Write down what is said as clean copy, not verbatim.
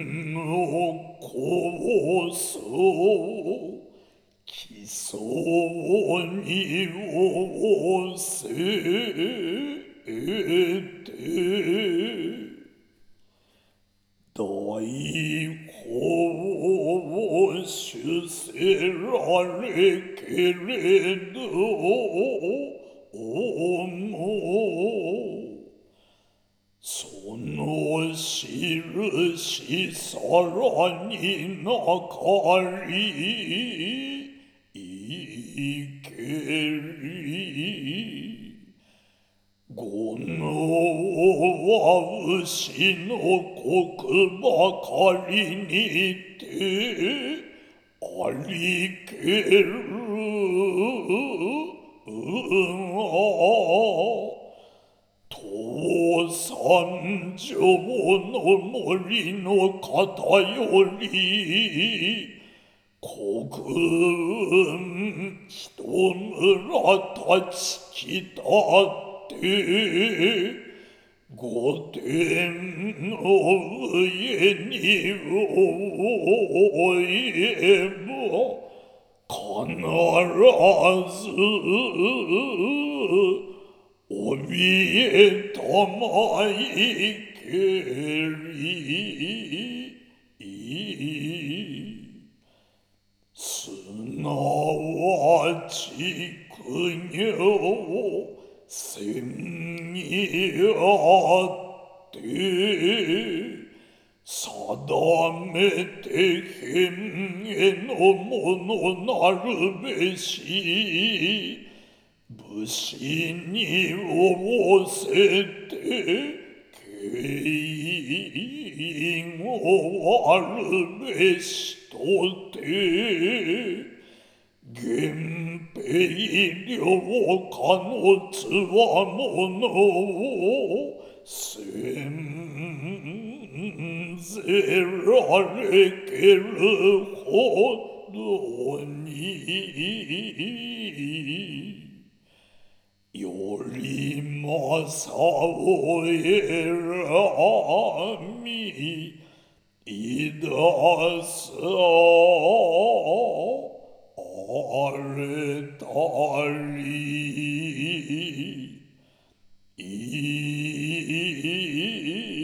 のこそ基礎におせて大法主せられけれどもその印さらになかりいけり五のは牛の国ばかりにてありける東山上の森の方より国運一村立ち来たって御殿の上におえば必ず怯えたまいけりすなわち国を千にあって定めて変へのものなるべし武士におせて敬語あるべしとて源平良家のつわものを先ぜられけるほどによりまさをえらみいださあれたり